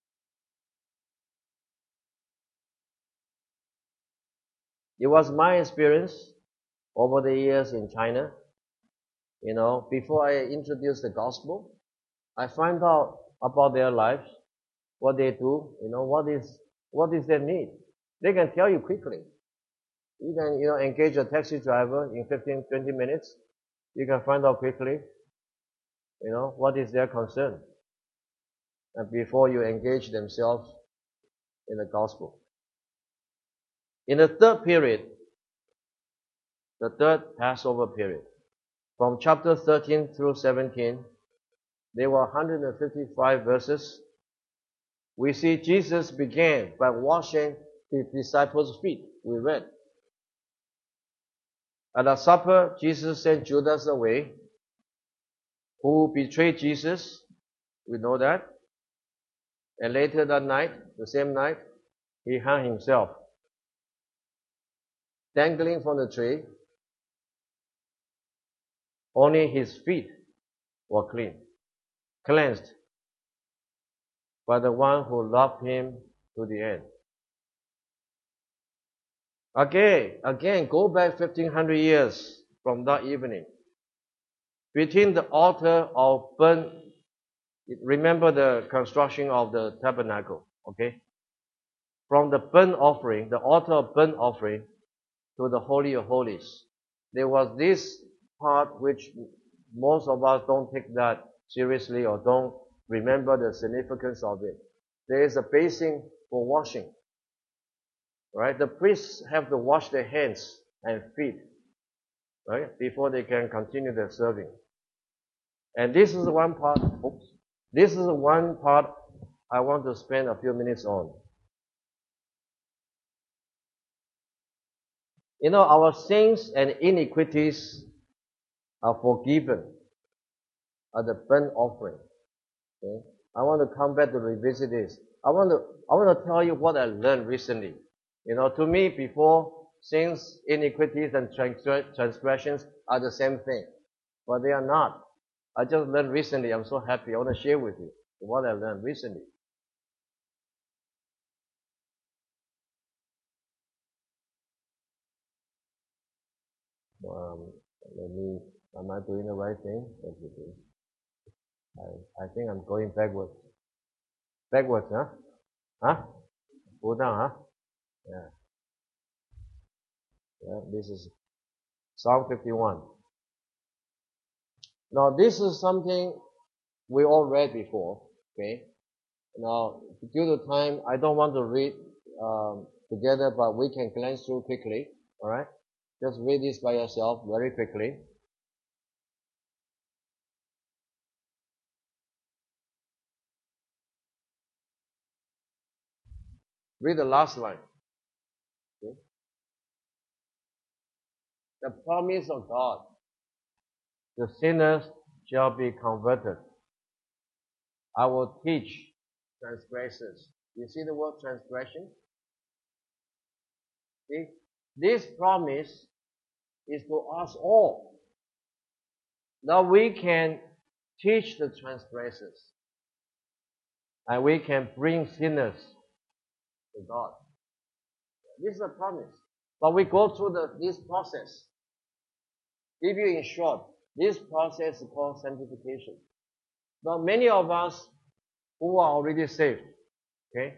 Speaker 2: It was my experience over the years in China. Before I introduce the gospel, I find out about their lives, what they do, what is their need. They can tell you quickly. You can, engage a taxi driver in 15, 20 minutes. You can find out quickly, what is their concern. And before you engage themselves in the gospel. In the third period, the third Passover period, from chapter 13 through 17, there were 155 verses. We see Jesus began by washing his disciples' feet. We read. At the supper, Jesus sent Judas away, who betrayed Jesus. We know that. And later that night, the same night, he hung himself. Dangling from the tree, only his feet were cleansed by the one who loved him to the end. Again, go back 1500 years from that evening. Between the altar of remember the construction of the tabernacle, okay? From the burnt offering, the altar of burnt offering, to the Holy of Holies, there was this part which most of us don't take that seriously or don't remember the significance of it. There is a basin for washing. Right? The priests have to wash their hands and feet, right, before they can continue their serving. And this is one part, this is one part I want to spend a few minutes on. Our sins and iniquities are forgiven at the burnt offering. Okay? I want to come back to revisit this. I want to tell you what I learned recently. To me, before, sins, iniquities, and transgressions are the same thing. But they are not. I just learned recently. I'm so happy. I want to share with you what I learned recently. Am I doing the right thing? I think I'm going backwards. Backwards, huh? Huh? Go down, huh? Yeah, this is Psalm 51. Now, this is something we all read before, okay? Now, due to time, I don't want to read together, but we can glance through quickly, alright? Just read this by yourself very quickly. Read the last line. Okay? The promise of God. The sinners shall be converted. I will teach transgressors. You see the word transgression? See? This promise is to us all. Now we can teach the transgressors. And we can bring sinners to God. This is a promise. But we go through this process. Give you in short, this process is called sanctification. Now many of us who are already saved, okay?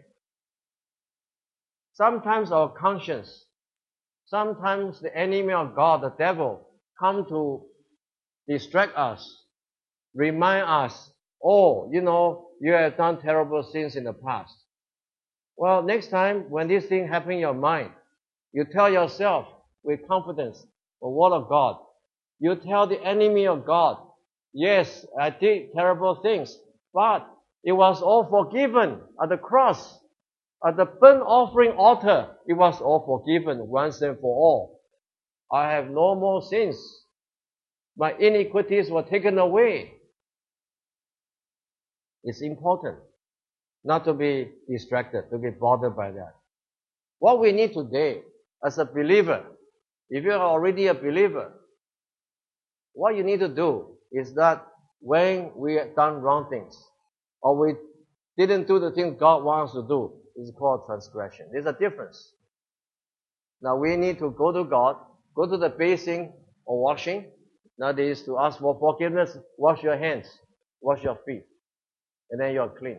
Speaker 2: Sometimes our conscience, sometimes the enemy of God, the devil, come to distract us, remind us, you have done terrible sins in the past. Well, next time when this thing happens in your mind, you tell yourself with confidence, the word of God. You tell the enemy of God, yes, I did terrible things, but it was all forgiven at the cross. At the burnt offering altar, it was all forgiven once and for all. I have no more sins. My iniquities were taken away. It's important. not to be distracted, to be bothered by that. What we need today, as a believer, if you are already a believer, what you need to do is that when we have done wrong things, or we didn't do the thing God wants us to do, it's called transgression. There's a difference. Now we need to go to God, go to the basin or washing. That is to ask for forgiveness, wash your hands, wash your feet, and then you're clean.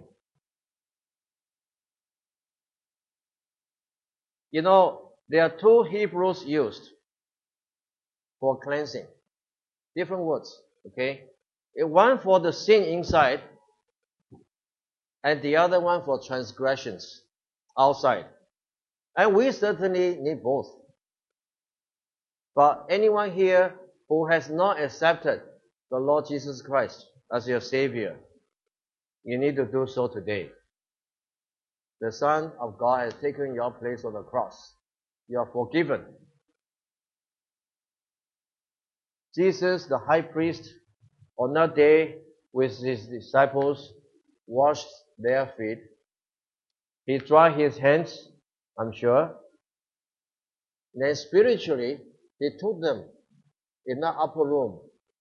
Speaker 2: You know, there are two Hebrews used for cleansing. Different words, okay? One for the sin inside, and the other one for transgressions outside. And we certainly need both. But anyone here who has not accepted the Lord Jesus Christ as your Savior, you need to do so today. The Son of God has taken your place on the cross. You are forgiven. Jesus, the high priest, on that day with his disciples, washed their feet. He dried his hands, I'm sure. Then spiritually, he took them in that upper room,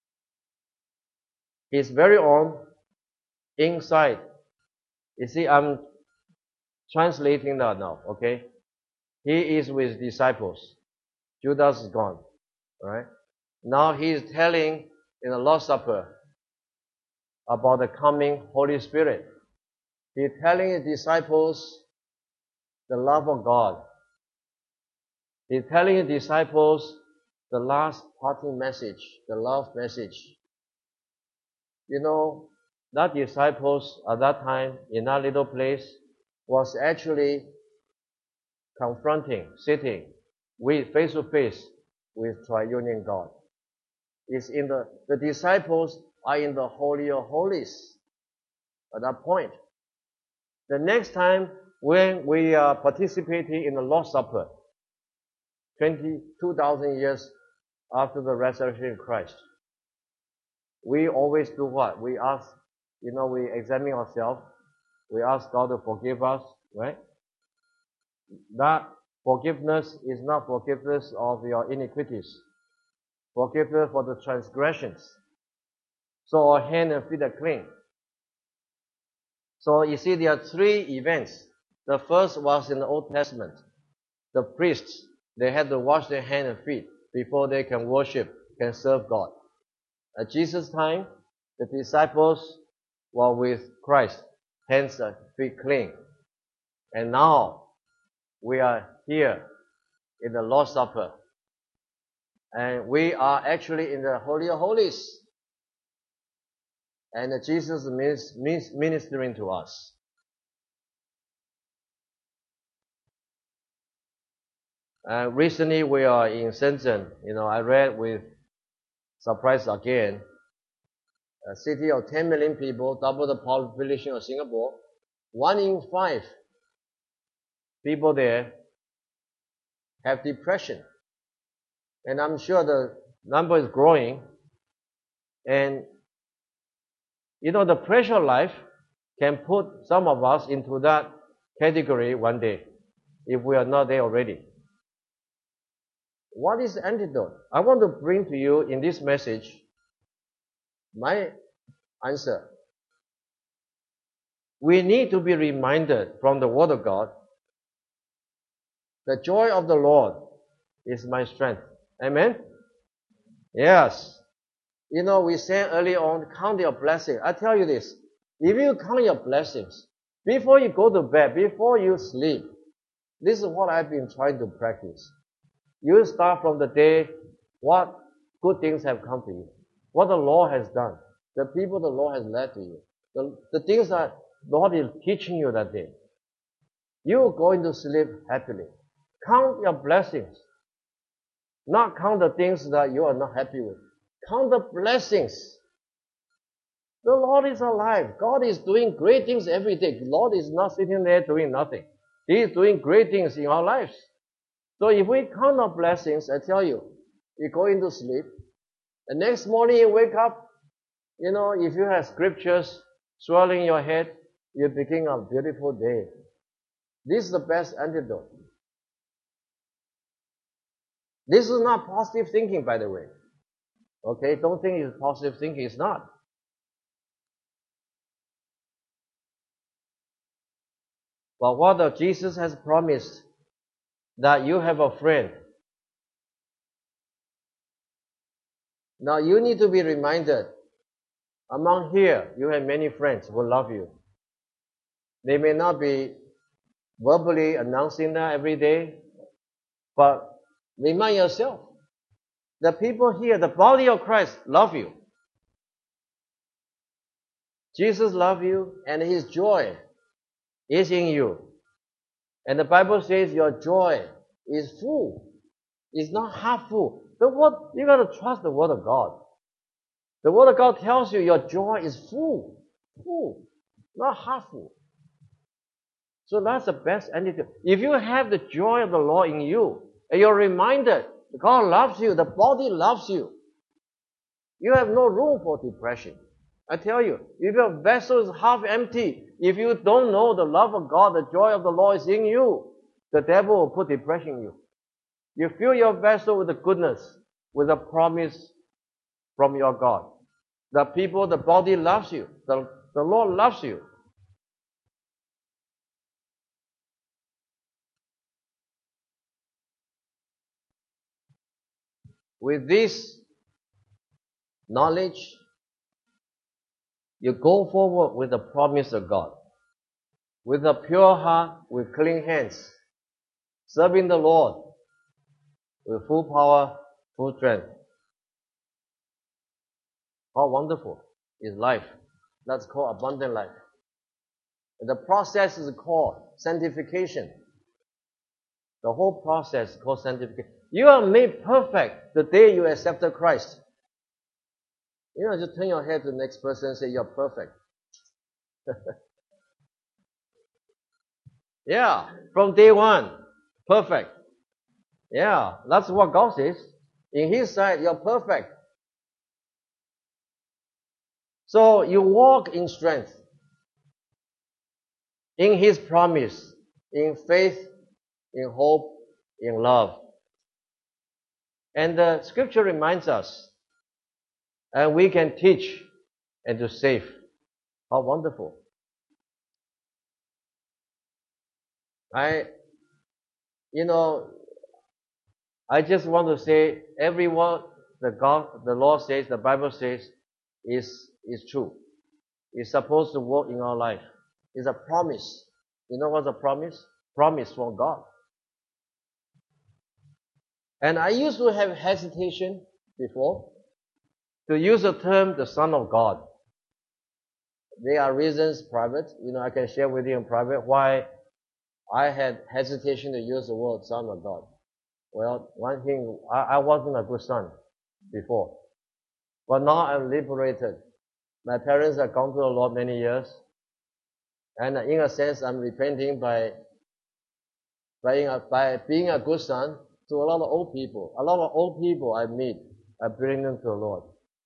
Speaker 2: his very own, inside. You see, I'm translating that now, okay? He is with disciples. Judas is gone, alright? Now he is telling in the Lord's Supper about the coming Holy Spirit. He is telling his disciples the love of God. He is telling his disciples the last parting message, the love message. You know, that disciples at that time in that little place was actually confronting, sitting with face to face with triune God. It's in the disciples are in the Holy of Holies at that point. The next time when we are participating in the Lord's Supper, 2,000 years after the resurrection of Christ, we always do what? We ask, we examine ourselves. We ask God to forgive us, right? That forgiveness is not forgiveness of your iniquities. Forgiveness for the transgressions. So our hand and feet are clean. So you see there are three events. The first was in the Old Testament. The priests, they had to wash their hand and feet before they can worship, can serve God. At Jesus' time, the disciples were with Christ, hands and feet clean. And now, we are here in the Lord's Supper. And we are actually in the Holy of Holies. And Jesus is ministering to us. Recently we are in Shenzhen. I read with surprise again. A city of 10 million people, double the population of Singapore. 1 in 5 people there have depression. And I'm sure the number is growing. And the pressure of life can put some of us into that category one day, if we are not there already. What is the antidote? I want to bring to you in this message my answer. We need to be reminded from the Word of God, the joy of the Lord is my strength. Amen? Yes. We said earlier on, count your blessings. I tell you this, if you count your blessings, before you go to bed, before you sleep, this is what I've been trying to practice. You start from the day, what good things have come to you, what the Lord has done, the people the Lord has led to you, the things that the Lord is teaching you that day. You are going to sleep happily. Count your blessings. Not count the things that you are not happy with. Count the blessings. The Lord is alive. God is doing great things every day. The Lord is not sitting there doing nothing. He is doing great things in our lives. So if we count our blessings, I tell you, you go into sleep. The next morning you wake up, if you have scriptures swirling in your head, you begin a beautiful day. This is the best antidote. This is not positive thinking, by the way. Okay, don't think it's positive thinking. It's not. But what Jesus has promised, that you have a friend. Now you need to be reminded, among here, you have many friends who love you. They may not be verbally announcing that every day, but remind yourself, the people here, the body of Christ, love you. Jesus loves you, and His joy is in you. And the Bible says your joy is full. It's not half full. You got to trust the Word of God. The Word of God tells you your joy is full, not half full. So that's the best antidote. If you have the joy of the Lord in you, and you're reminded God loves you, the body loves you, you have no room for depression. I tell you, if your vessel is half empty, if you don't know the love of God, the joy of the Lord is in you, the devil will put depression in you. You fill your vessel with the goodness, with the promise from your God. The people, the body loves you. The Lord loves you. With this knowledge, you go forward with the promise of God. With a pure heart, with clean hands, serving the Lord with full power, full strength. How wonderful is life. That's called abundant life. And the process is called sanctification. The whole process is called sanctification. You are made perfect the day you accepted Christ. Just turn your head to the next person and say, you're perfect. Yeah, from day one, perfect. Yeah, that's what God says. In His sight, you're perfect. So you walk in strength, in His promise, in faith, in hope, in love. And the scripture reminds us, and we can teach and to save. How wonderful. I just want to say every word the Lord says, the Bible says, is true. It's supposed to work in our life. It's a promise. You know what's a promise? Promise from God. And I used to have hesitation before to use the term the Son of God. There are reasons private, I can share with you in private why I had hesitation to use the word Son of God. Well, one thing, I wasn't a good son before. But now I'm liberated. My parents have gone to the Lord many years. And in a sense, I'm repenting by being a good son to a lot of old people. A lot of old people I meet, I bring them to the Lord.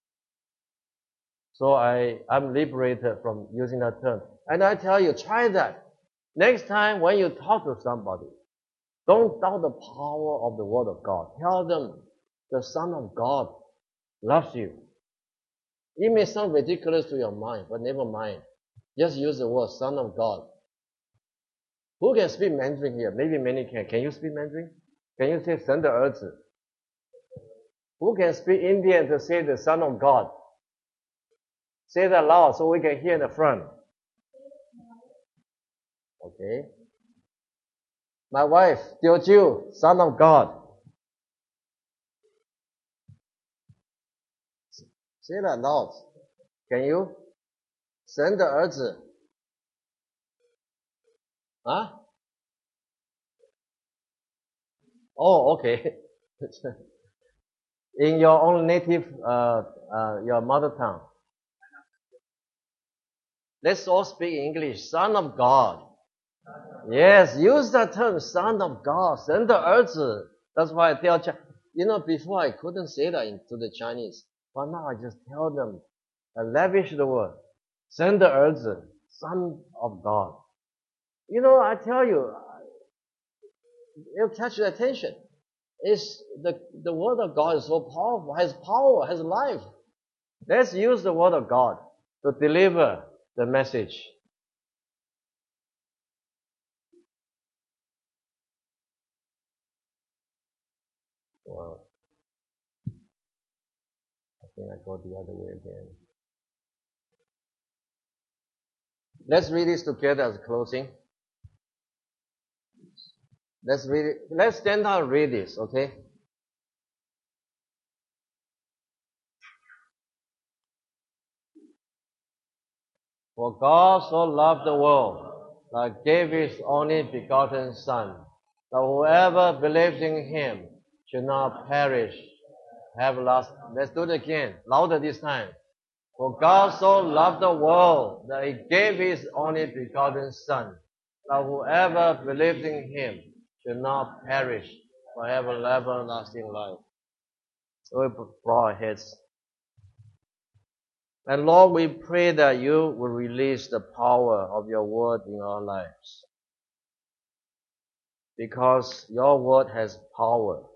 Speaker 2: So I'm liberated from using that term. And I tell you, try that. Next time when you talk to somebody, don't doubt the power of the Word of God. Tell them the Son of God loves you. It may sound ridiculous to your mind, but never mind. Just use the word Son of God. Who can speak Mandarin here? Maybe many can. Can you speak Mandarin? Can you say 神的儿子? Who can speak Indian to say the Son of God? Say that loud so we can hear in the front. Okay. My wife, Teochew, Son of God. Say that loud. Can you? 神的儿子. Huh? Oh, okay. In your own native, your mother tongue. Let's all speak English. Son of God. Yes, use the term Son of God. 神的儿子. That's why I tell before I couldn't say that to the Chinese. But now I just tell them, I lavish the word. 神的儿子. Son of God. You know, I tell you, it'll catch your attention. It's the Word of God is so powerful, has power, has life. Let's use the Word of God to deliver the message. Well, I think I go the other way again. Let's read this together as closing. Let's read it. Let's stand up and read this, okay? For God so loved the world that gave his only begotten Son, that whoever believes in him should not perish, have lost. Let's do it again, louder this time. For God so loved the world that he gave his only begotten Son, that whoever believes in him should not perish, but have everlasting life. So we bow our heads. And Lord, we pray that you will release the power of your word in our lives. Because your word has power.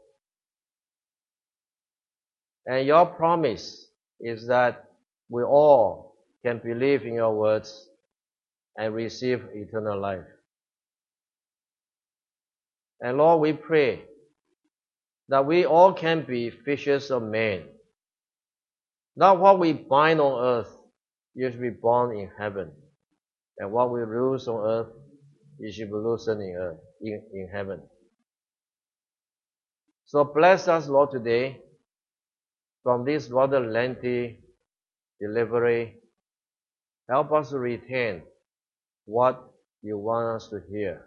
Speaker 2: And your promise is that we all can believe in your words and receive eternal life. And Lord, we pray that we all can be fishers of men. Not what we bind on earth, it should be bound in heaven. And what we loose on earth, it should be loosened in heaven. So bless us, Lord, today from this rather lengthy delivery. Help us to retain what you want us to hear.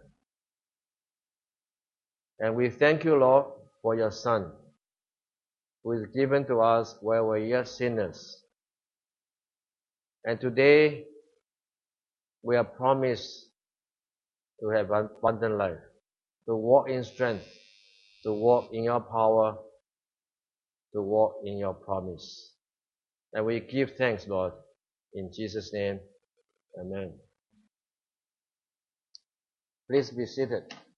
Speaker 2: And we thank you, Lord, for your Son, who is given to us where we're yet sinners. And today, we are promised to have abundant life, to walk in strength, to walk in your power, to walk in your promise. And we give thanks, Lord, in Jesus' name. Amen. Please be seated.